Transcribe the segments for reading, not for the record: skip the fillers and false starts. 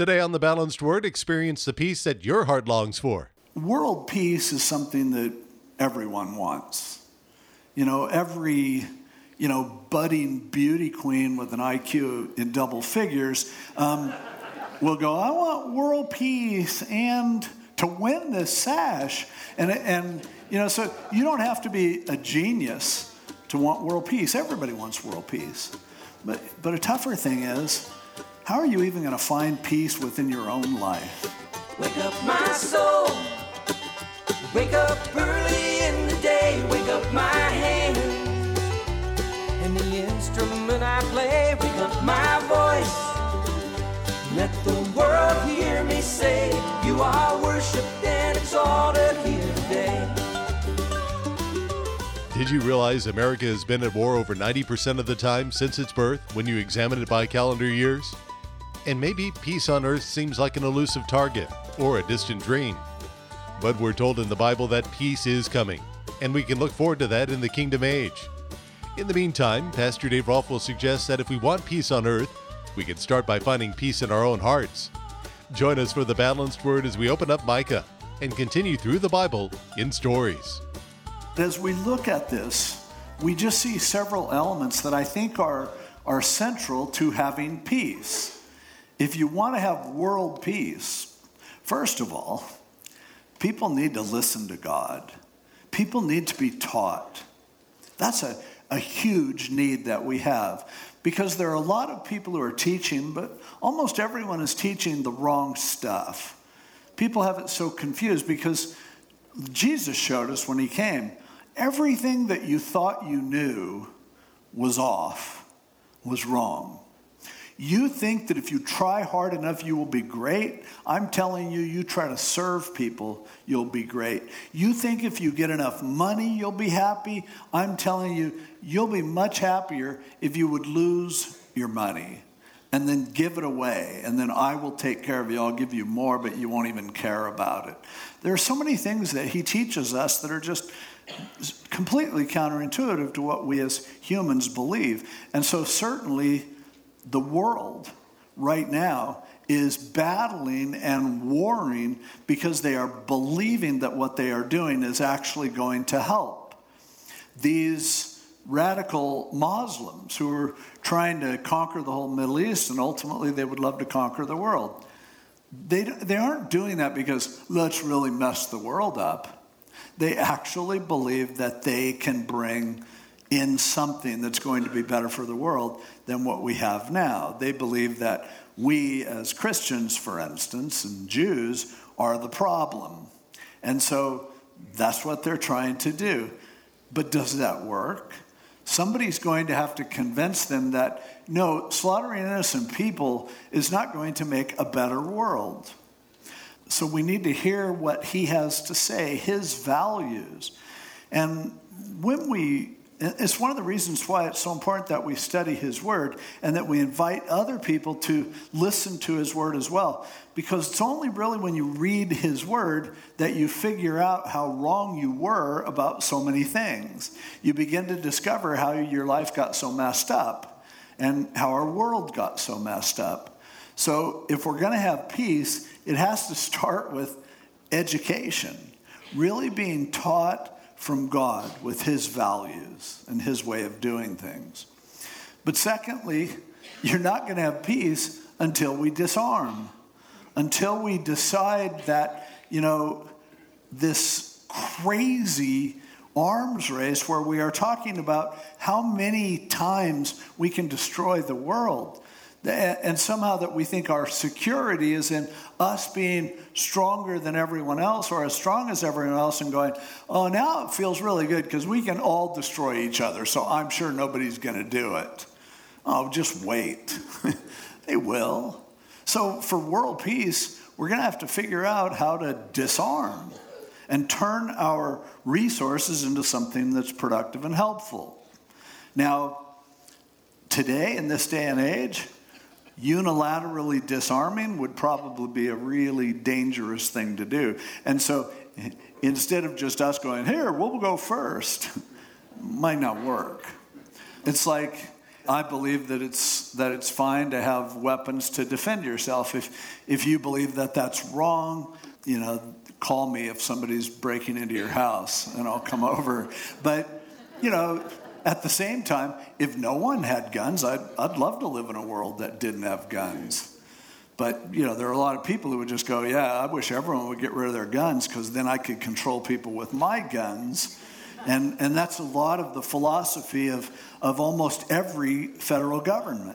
Today on The Balanced Word, experience the peace that your heart longs for. World peace is something that everyone wants. Every budding beauty queen with an IQ in double figures will go, I want world peace and to win this sash. So you don't have to be a genius to want world peace. Everybody wants world peace. But a tougher thing is, how are you even going to find peace within your own life? Wake up my soul. Wake up early in the day. Wake up my hands. And the instrument I play. Wake up my voice. Let the world hear me say, you are worshipped and exalted here today. Did you realize America has been at war over 90% of the time since its birth when you examine it by calendar years? And maybe peace on earth seems like an elusive target or a distant dream. But we're told in the Bible that peace is coming, and we can look forward to that in the kingdom age. In the meantime, Pastor Dave Rolfe will suggest that if we want peace on earth, we can start by finding peace in our own hearts. Join us for The Balanced Word as we open up Micah and continue through the Bible in stories. As we look at this, we just see several elements that I think are central to having peace. If you want to have world peace, first of all, people need to listen to God. People need to be taught. That's a huge need that we have, because there are a lot of people who are teaching, but almost everyone is teaching the wrong stuff. People have it so confused because Jesus showed us when he came, everything that you thought you knew was off, was wrong. You think that if you try hard enough, you will be great. I'm telling you, you try to serve people, you'll be great. You think if you get enough money, you'll be happy. I'm telling you, you'll be much happier if you would lose your money and then give it away. And then I will take care of you. I'll give you more, but you won't even care about it. There are so many things that he teaches us that are just completely counterintuitive to what we as humans believe. And so certainly the world right now is battling and warring because they are believing that what they are doing is actually going to help. These radical Muslims who are trying to conquer the whole Middle East, and ultimately they would love to conquer the world. They aren't doing that because let's really mess the world up. They actually believe that they can bring in something that's going to be better for the world than what we have now. They believe that we as Christians, for instance, and Jews are the problem. And so that's what they're trying to do. But does that work? Somebody's going to have to convince them that, no, slaughtering innocent people is not going to make a better world. So we need to hear what he has to say, his values. And it's one of the reasons why it's so important that we study his word and that we invite other people to listen to his word as well. Because it's only really when you read his word that you figure out how wrong you were about so many things. You begin to discover how your life got so messed up and how our world got so messed up. So if we're going to have peace, it has to start with education, really being taught from God with his values and his way of doing things. But secondly, you're not going to have peace until we disarm, until we decide that, this crazy arms race where we are talking about how many times we can destroy the world. And somehow that we think our security is in us being stronger than everyone else or as strong as everyone else and going, oh, now it feels really good because we can all destroy each other, so I'm sure nobody's going to do it. Oh, just wait. They will. So for world peace, we're going to have to figure out how to disarm and turn our resources into something that's productive and helpful. Now, today, in this day and age, unilaterally disarming would probably be a really dangerous thing to do. And so instead of just us going, here, we'll go first, might not work. It's like I believe that it's fine to have weapons to defend yourself. If you believe that that's wrong, call me if somebody's breaking into your house and I'll come over. But, at the same time, if no one had guns, I'd love to live in a world that didn't have guns. But, there are a lot of people who would just go, yeah, I wish everyone would get rid of their guns because then I could control people with my guns. And that's a lot of the philosophy of almost every federal government.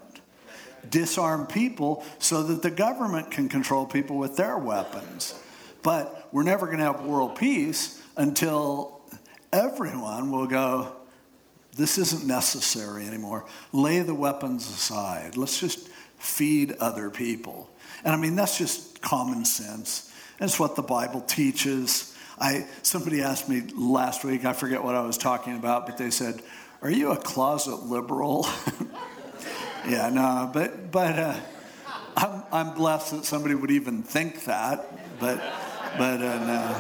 Disarm people so that the government can control people with their weapons. But we're never going to have world peace until everyone will go, this isn't necessary anymore. Lay the weapons aside. Let's just feed other people. And that's just common sense. It's what the Bible teaches. Somebody asked me last week, I forget what I was talking about, but they said, are you a closet liberal? Yeah, no, but I'm blessed that somebody would even think that, but no.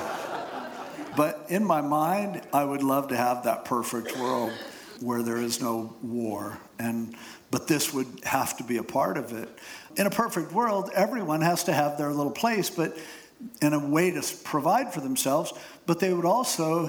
But in my mind, I would love to have that perfect world where there is no war, but this would have to be a part of it. In a perfect world, everyone has to have their little place, but in a way to provide for themselves, but they would also,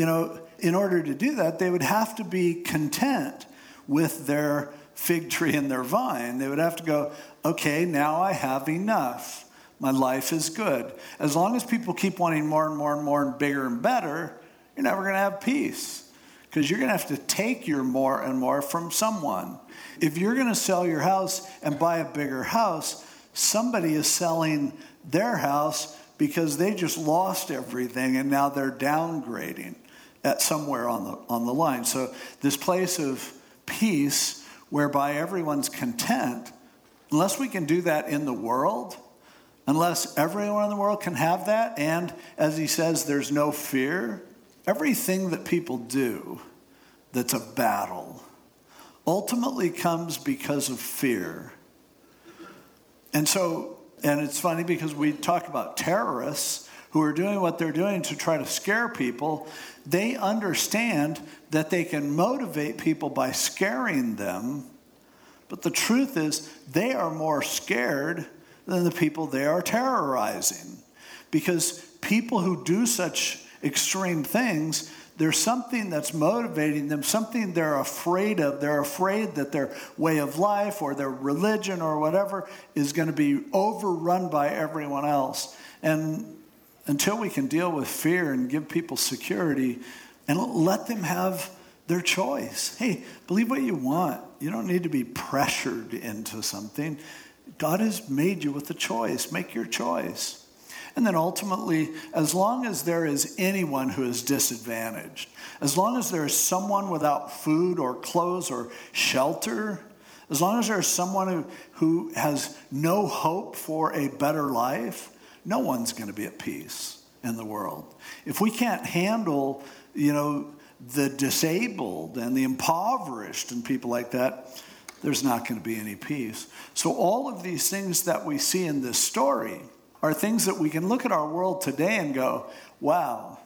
in order to do that, they would have to be content with their fig tree and their vine. They would have to go, okay, now I have enough. My life is good. As long as people keep wanting more and more and more and bigger and better, you're never going to have peace because you're going to have to take your more and more from someone. If you're going to sell your house and buy a bigger house, somebody is selling their house because they just lost everything and now they're downgrading at somewhere on the line. So this place of peace whereby everyone's content, unless we can do that in the world, unless everyone in the world can have that, and as he says, there's no fear, everything that people do that's a battle ultimately comes because of fear. And it's funny because we talk about terrorists who are doing what they're doing to try to scare people. They understand that they can motivate people by scaring them. But the truth is they are more scared than the people they are terrorizing. Because people who do such extreme things, there's something that's motivating them, something they're afraid of. They're afraid that their way of life or their religion or whatever is going to be overrun by everyone else. And until we can deal with fear and give people security and let them have their choice. Hey, believe what you want. You don't need to be pressured into something. God has made you with a choice. Make your choice. And then ultimately, as long as there is anyone who is disadvantaged, as long as there is someone without food or clothes or shelter, as long as there is someone who has no hope for a better life, no one's going to be at peace in the world. If we can't handle, the disabled and the impoverished and people like that, there's not going to be any peace. So all of these things that we see in this story are things that we can look at our world today and go, wow,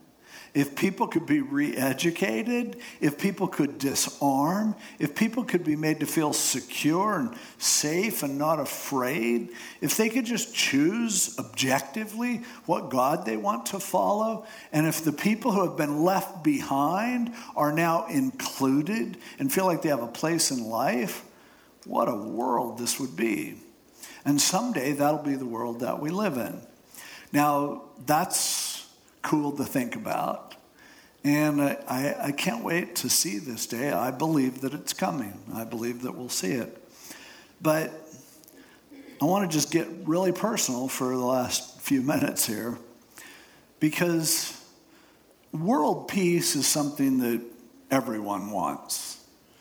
if people could be re-educated, if people could disarm, if people could be made to feel secure and safe and not afraid, if they could just choose objectively what God they want to follow, and if the people who have been left behind are now included and feel like they have a place in life, what a world this would be. And someday that'll be the world that we live in. Now, that's cool to think about. And I can't wait to see this day. I believe that it's coming. I believe that we'll see it. But I want to just get really personal for the last few minutes here, because world peace is something that everyone wants.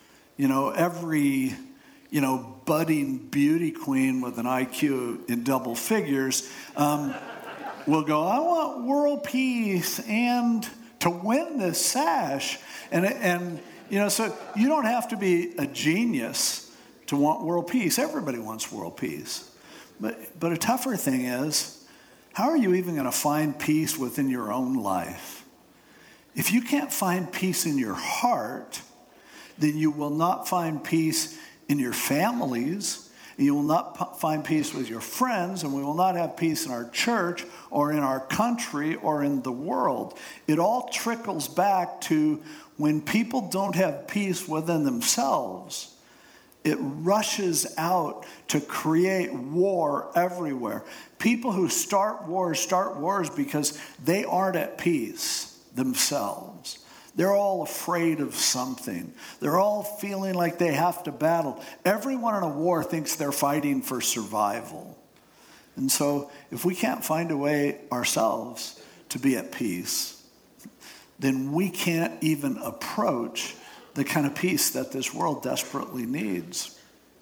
Every budding beauty queen with an IQ in double figures will go, I want world peace and to win this sash. And so you don't have to be a genius to want world peace. Everybody wants world peace. But a tougher thing is, how are you even going to find peace within your own life? If you can't find peace in your heart, then you will not find peace in your families. You will not find peace with your friends, and we will not have peace in our church or in our country or in the world. It all trickles back to when people don't have peace within themselves. It rushes out to create war everywhere. People who start wars because they aren't at peace themselves. They're all afraid of something. They're all feeling like they have to battle. Everyone in a war thinks they're fighting for survival. And so if we can't find a way ourselves to be at peace, then we can't even approach the kind of peace that this world desperately needs.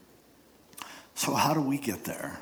So how do we get there?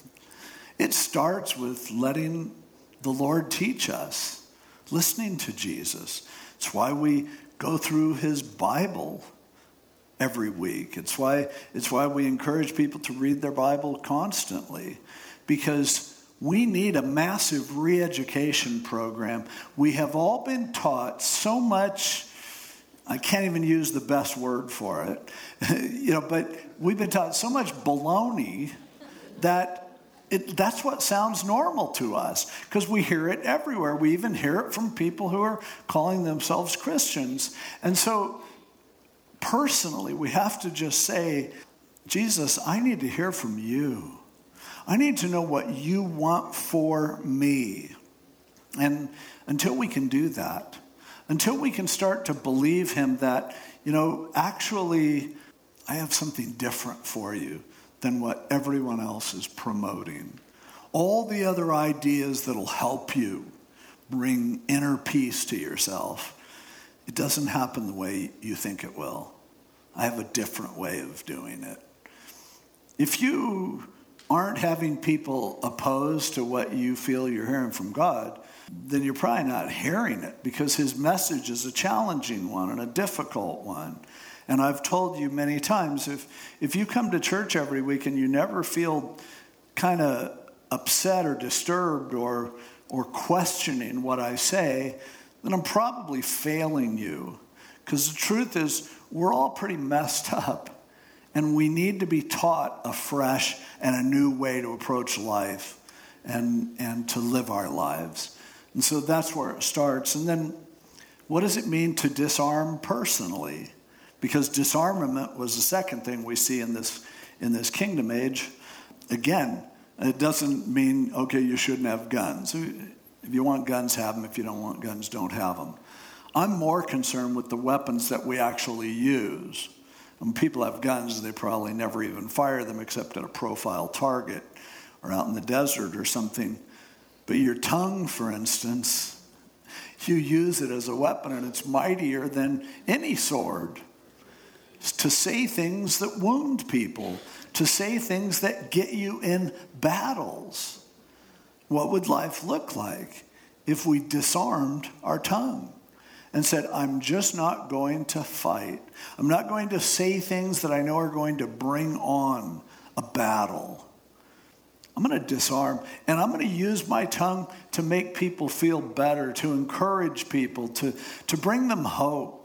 It starts with letting the Lord teach us, listening to Jesus. It's why we go through his Bible every week. It's why we encourage people to read their Bible constantly, because we need a massive re-education program. We have all been taught so much. I can't even use the best word for it, but we've been taught so much baloney that that's what sounds normal to us, because we hear it everywhere. We even hear it from people who are calling themselves Christians. And so personally, we have to just say, Jesus, I need to hear from you. I need to know what you want for me. And until we can do that, until we can start to believe him that, actually, I have something different for you than what everyone else is promoting. All the other ideas that'll help you bring inner peace to yourself, it doesn't happen the way you think it will. I have a different way of doing it. If you aren't having people opposed to what you feel you're hearing from God, then you're probably not hearing it, because his message is a challenging one and a difficult one. And I've told you many times, if you come to church every week and you never feel kind of upset or disturbed or questioning what I say, then I'm probably failing you. Because the truth is, we're all pretty messed up, and we need to be taught afresh and a new way to approach life and to live our lives. And so that's where it starts. And then what does it mean to disarm personally? Because disarmament was the second thing we see in this kingdom age. Again, it doesn't mean, okay, you shouldn't have guns. If you want guns, have them. If you don't want guns, don't have them. I'm more concerned with the weapons that we actually use. When people have guns, they probably never even fire them except at a profile target or out in the desert or something. But your tongue, for instance, you use it as a weapon, and it's mightier than any sword. To say things that wound people, to say things that get you in battles. What would life look like if we disarmed our tongue and said, I'm just not going to fight. I'm not going to say things that I know are going to bring on a battle. I'm going to disarm, and I'm going to use my tongue to make people feel better, to encourage people, to bring them hope,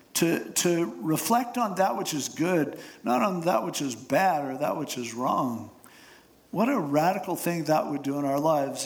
to reflect on that which is good, not on that which is bad or that which is wrong. What a radical thing that would do in our lives.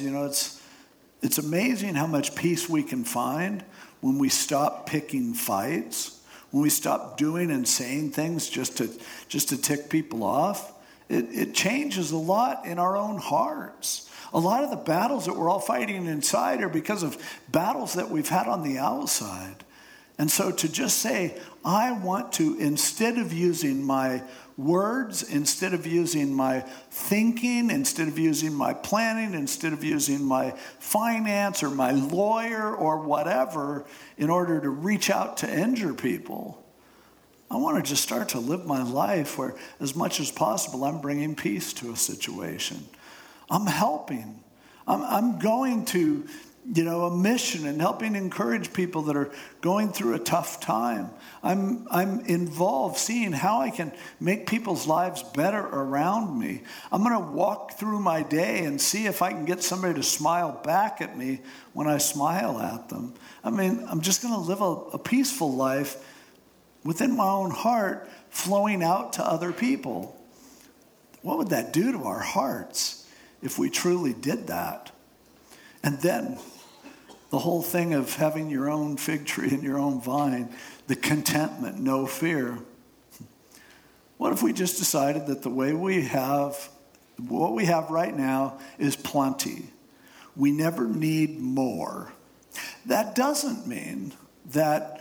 It's amazing how much peace we can find when we stop picking fights, when we stop doing and saying things just to tick people off. It changes a lot in our own hearts. A lot of the battles that we're all fighting inside are because of battles that we've had on the outside. And so to just say, I want to, instead of using my words, instead of using my thinking, instead of using my planning, instead of using my finance or my lawyer or whatever in order to reach out to injure people, I want to just start to live my life where, as much as possible, I'm bringing peace to a situation. I'm helping. I'm going to, a mission and helping encourage people that are going through a tough time. I'm involved seeing how I can make people's lives better around me. I'm going to walk through my day and see if I can get somebody to smile back at me when I smile at them. I'm just going to live a peaceful life within my own heart flowing out to other people. What would that do to our hearts if we truly did that? And then the whole thing of having your own fig tree and your own vine, the contentment, no fear. What if we just decided that what we have right now is plenty? We never need more. That doesn't mean that,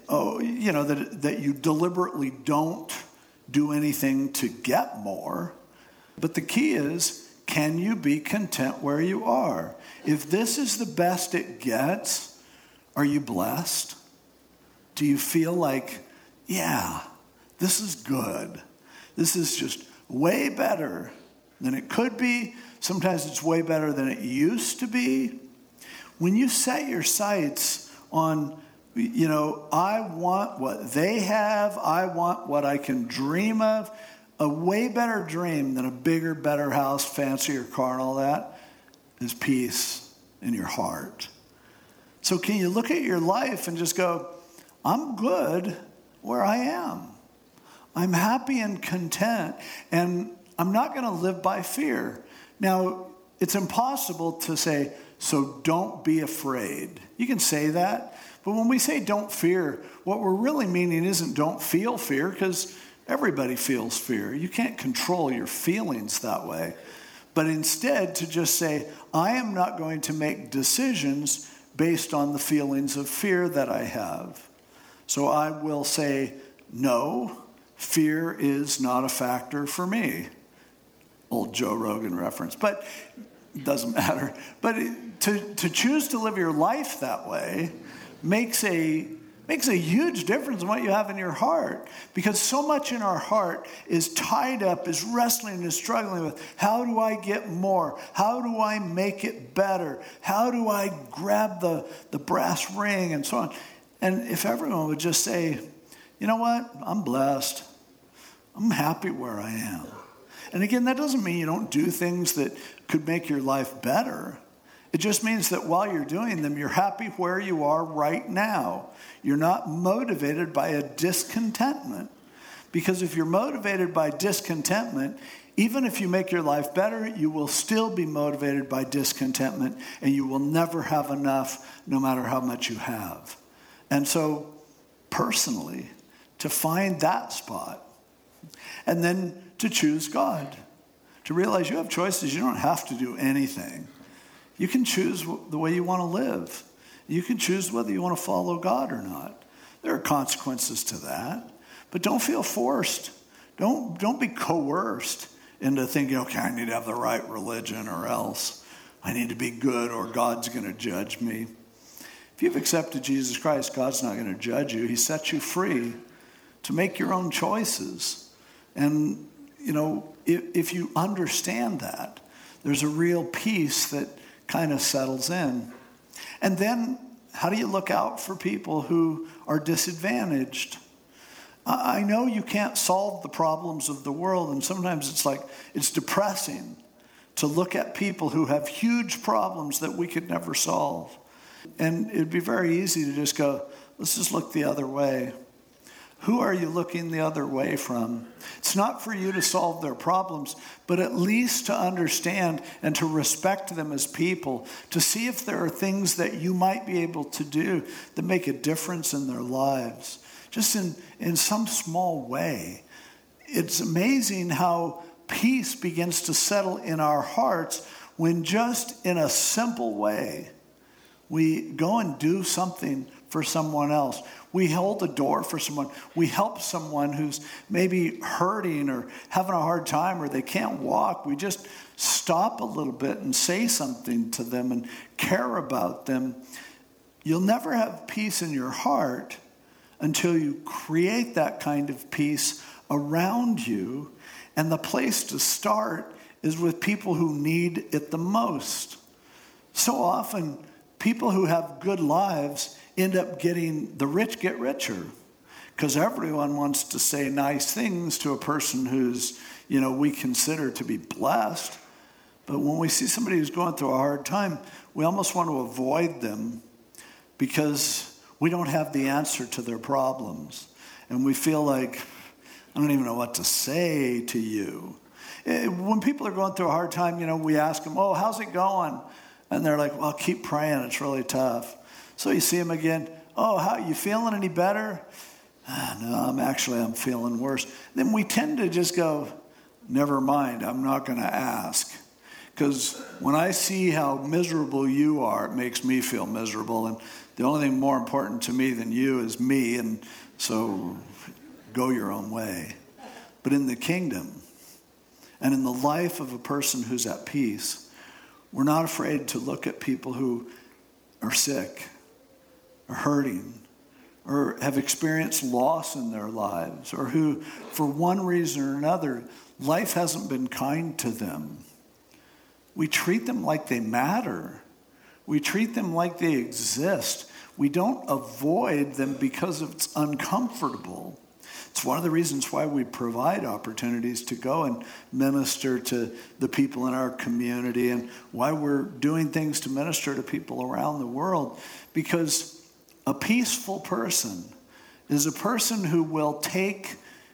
that you deliberately don't do anything to get more. But the key is, can you be content where you are? If this is the best it gets, are you blessed? Do you feel like, yeah, this is good. This is just way better than it could be. Sometimes it's way better than it used to be. When you set your sights on, I want what they have, I want what I can dream of, a way better dream than a bigger, better house, fancier car, and all that is peace in your heart. So can you look at your life and just go, I'm good where I am. I'm happy and content, and I'm not going to live by fear. Now, it's impossible to say, so don't be afraid. You can say that, but when we say don't fear, what we're really meaning isn't don't feel fear, because everybody feels fear. You can't control your feelings that way. But instead, to just say, I am not going to make decisions based on the feelings of fear that I have. So I will say, no, fear is not a factor for me. Old Joe Rogan reference, but it doesn't matter. But to choose to live your life that way makes a huge difference in what you have in your heart. Because so much in our heart is tied up, is wrestling, is struggling with, how do I get more? How do I make it better? How do I grab the brass ring and so on? And if everyone would just say, you know what? I'm blessed. I'm happy where I am. And again, that doesn't mean you don't do things that could make your life better. It just means that while you're doing them, you're happy where you are right now. You're not motivated by a discontentment. Because if you're motivated by discontentment, even if you make your life better, you will still be motivated by discontentment, and you will never have enough no matter how much you have. And so, personally, to find that spot, and then to choose God, to realize you have choices. You don't have to do anything. You can choose the way you want to live. You can choose whether you want to follow God or not. There are consequences to that, but don't feel forced. Don't be coerced into thinking, okay, I need to have the right religion or else I need to be good or God's going to judge me. If you've accepted Jesus Christ, God's not going to judge you. He sets you free to make your own choices. And, if you understand that, there's a real peace that kind of settles in. And then, how do you look out for people who are disadvantaged? I know you can't solve the problems of the world, and sometimes it's depressing to look at people who have huge problems that we could never solve. And it'd be very easy to just go, let's just look the other way. Who are you looking the other way from? It's not for you to solve their problems, but at least to understand and to respect them as people, to see if there are things that you might be able to do that make a difference in their lives, just in some small way. It's amazing how peace begins to settle in our hearts when just in a simple way, we go and do something for someone else. We hold the door for someone. We help someone who's maybe hurting or having a hard time or they can't walk. We just stop a little bit and say something to them and care about them. You'll never have peace in your heart until you create that kind of peace around you. And the place to start is with people who need it the most. So often, people who have good lives end up the rich get richer, because everyone wants to say nice things to a person who's, we consider to be blessed. But when we see somebody who's going through a hard time, we almost want to avoid them because we don't have the answer to their problems. and we feel like, I don't even know what to say to you. When people are going through a hard time, we ask them, oh, how's it going? And they're like, well, keep praying. It's really tough. So you see them again. Oh, how you feeling any better? No, I'm feeling worse. Then we tend to just go, never mind, I'm not going to ask. Because when I see how miserable you are, it makes me feel miserable. And the only thing more important to me than you is me. And so go your own way. But in the kingdom and in the life of a person who's at peace, we're not afraid to look at people who are sick, are hurting, or have experienced loss in their lives, or who, for one reason or another, life hasn't been kind to them. We treat them like they matter. We treat them like they exist. We don't avoid them because it's uncomfortable. It's one of the reasons why we provide opportunities to go and minister to the people in our community, and why we're doing things to minister to people around the world. Because a peaceful person is a person who will take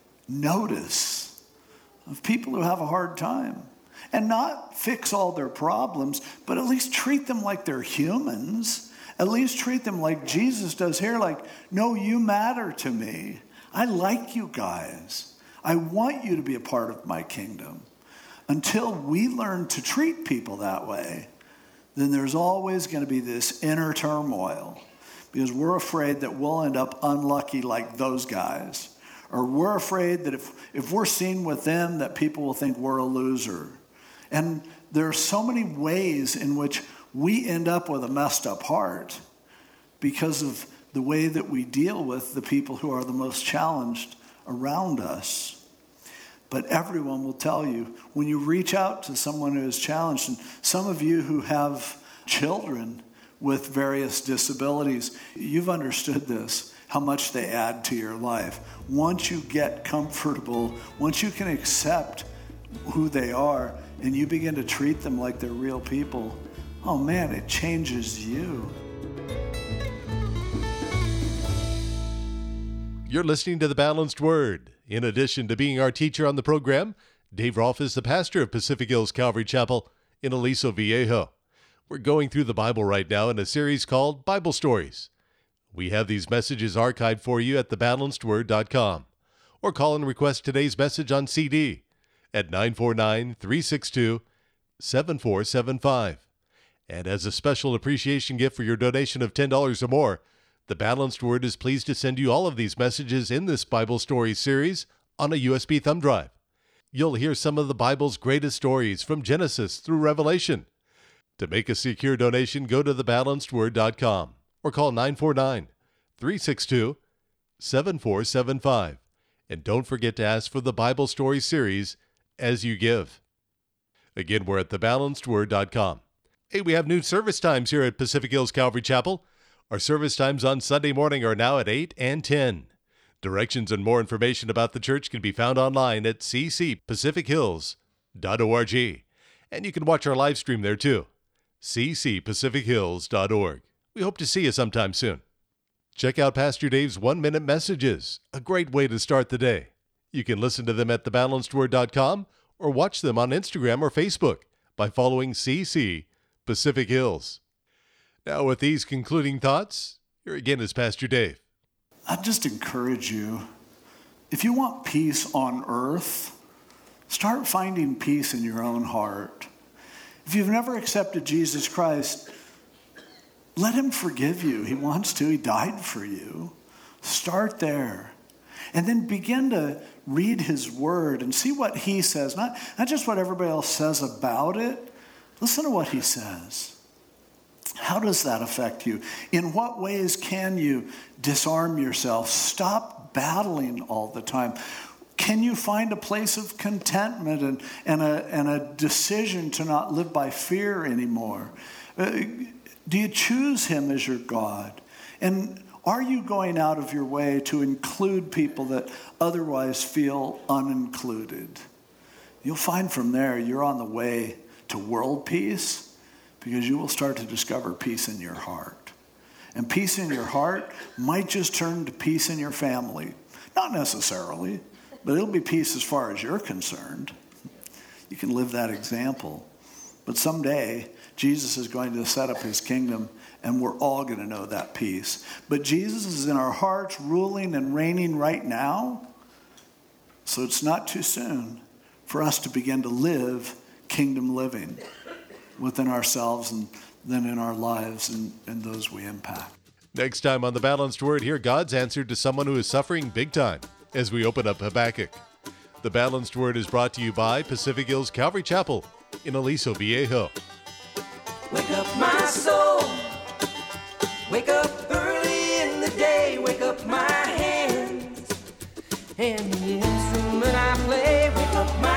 notice of people who have a hard time and not fix all their problems, but at least treat them like they're humans. At least treat them like Jesus does here, like, no, you matter to me. I like you guys. I want you to be a part of my kingdom. Until we learn to treat people that way, then there's always going to be this inner turmoil, because we're afraid that we'll end up unlucky like those guys. Or we're afraid that if we're seen with them, that people will think we're a loser. And there are so many ways in which we end up with a messed up heart because of the way that we deal with the people who are the most challenged around us. But everyone will tell you, when you reach out to someone who is challenged, and some of you who have children with various disabilities, you've understood this, how much they add to your life. Once you get comfortable, once you can accept who they are, and you begin to treat them like they're real people, oh man, it changes you. You're listening to The Balanced Word. In addition to being our teacher on the program, Dave Rolfe is the pastor of Pacific Hills Calvary Chapel in Aliso Viejo. We're going through the Bible right now in a series called Bible Stories. We have these messages archived for you at thebalancedword.com, or call and request today's message on CD at 949-362-7475. And as a special appreciation gift for your donation of $10 or more, The Balanced Word is pleased to send you all of these messages in this Bible Stories series on a USB thumb drive. You'll hear some of the Bible's greatest stories from Genesis through Revelation. To make a secure donation, go to thebalancedword.com or call 949-362-7475. And don't forget to ask for the Bible Story series as you give. Again, we're at thebalancedword.com. Hey, we have new service times here at Pacific Hills Calvary Chapel. Our service times on Sunday morning are now at 8 and 10. Directions and more information about the church can be found online at ccpacifichills.org. And you can watch our live stream there too, ccpacifichills.org. We hope to see you sometime soon. Check out Pastor Dave's 1-minute messages, a great way to start the day. You can listen to them at thebalancedword.com or watch them on Instagram or Facebook by following CC Pacific Hills. Now, with these concluding thoughts, here again is Pastor Dave. I'd just encourage you, if you want peace on earth, start finding peace in your own heart. If you've never accepted Jesus Christ, let him forgive you. He wants to. He died for you. Start there. And then begin to read his word and see what he says, not just what everybody else says about it. Listen to what he says. How does that affect you? In what ways can you disarm yourself? Stop battling all the time. Can you find a place of contentment and a decision to not live by fear anymore? Do you choose him as your God? And are you going out of your way to include people that otherwise feel unincluded? You'll find from there you're on the way to world peace, because you will start to discover peace in your heart. And peace in your heart might just turn to peace in your family, Not necessarily, but it'll be peace as far as you're concerned. You can live that example. But someday, Jesus is going to set up his kingdom, and we're all going to know that peace. But Jesus is in our hearts, ruling and reigning right now. So it's not too soon for us to begin to live kingdom living within ourselves and then in our lives and those we impact. Next time on The Balanced Word, hear God's answer to someone who is suffering big time as we open up Habakkuk. The Balanced Word is brought to you by Pacific Hills Calvary Chapel in Aliso Viejo. Wake up my soul, wake up early in the day, wake up my hands, and the instrument I play, wake up my